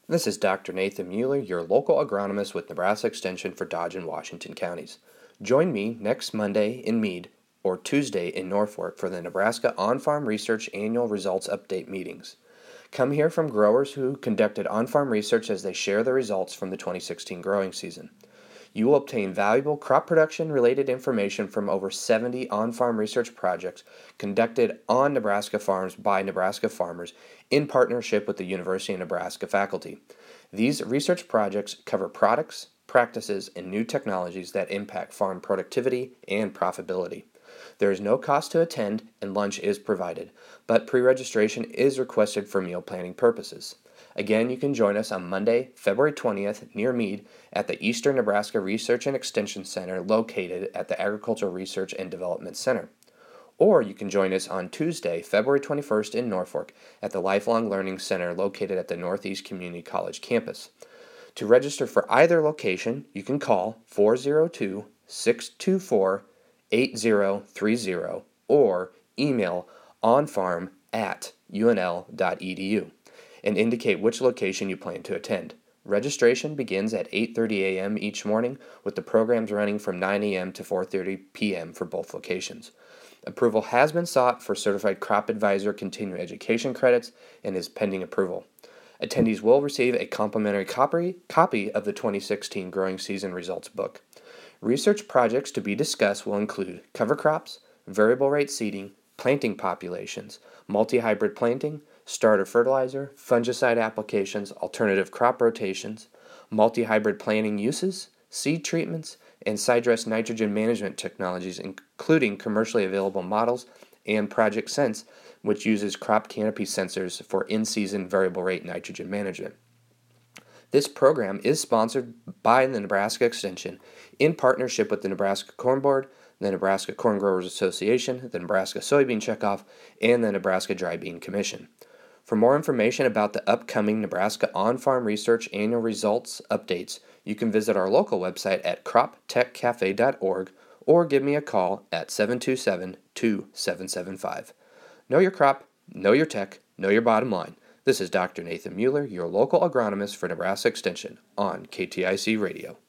This is Dr. Nathan Mueller, your local agronomist with Nebraska Extension for Dodge and Washington counties. Join me next Monday in Meade or Tuesday in Norfolk for the Nebraska On-Farm Research Annual Results Update meetings. Come hear from growers who conducted on-farm research as they share the results from the 2016 growing season. You will obtain valuable crop production related information from over 70 on-farm research projects conducted on Nebraska farms by Nebraska farmers in partnership with the University of Nebraska faculty. These research projects cover products, practices, and new technologies that impact farm productivity and profitability. There is no cost to attend and lunch is provided, but pre-registration is requested for meal planning purposes. Again, you can join us on Monday, February 20th, near Meade, at the Eastern Nebraska Research and Extension Center located at the Agricultural Research and Development Center. Or you can join us on Tuesday, February 21st in Norfolk at the Lifelong Learning Center located at the Northeast Community College campus. To register for either location, you can call 402-624-8030 or email onfarm@unl.edu. and indicate which location you plan to attend. Registration begins at 8:30 a.m. each morning, with the programs running from 9 a.m. to 4:30 p.m. for both locations. Approval has been sought for Certified Crop Advisor continuing education credits and is pending approval. Attendees will receive a complimentary copy of the 2016 growing season results book. Research projects to be discussed will include cover crops, variable rate seeding, planting populations, multi-hybrid planting, starter fertilizer, fungicide applications, alternative crop rotations, multi-hybrid planting uses, seed treatments, and side dress nitrogen management technologies, including commercially available models and Project Sense, which uses crop canopy sensors for in-season variable rate nitrogen management. This program is sponsored by the Nebraska Extension in partnership with the Nebraska Corn Board, the Nebraska Corn Growers Association, the Nebraska Soybean Checkoff, and the Nebraska Dry Bean Commission. For more information about the upcoming Nebraska On-Farm Research Annual Results Updates, you can visit our local website at croptechcafe.org or give me a call at 727-2775. Know your crop, know your tech, know your bottom line. This is Dr. Nathan Mueller, your local agronomist for Nebraska Extension on KTIC Radio.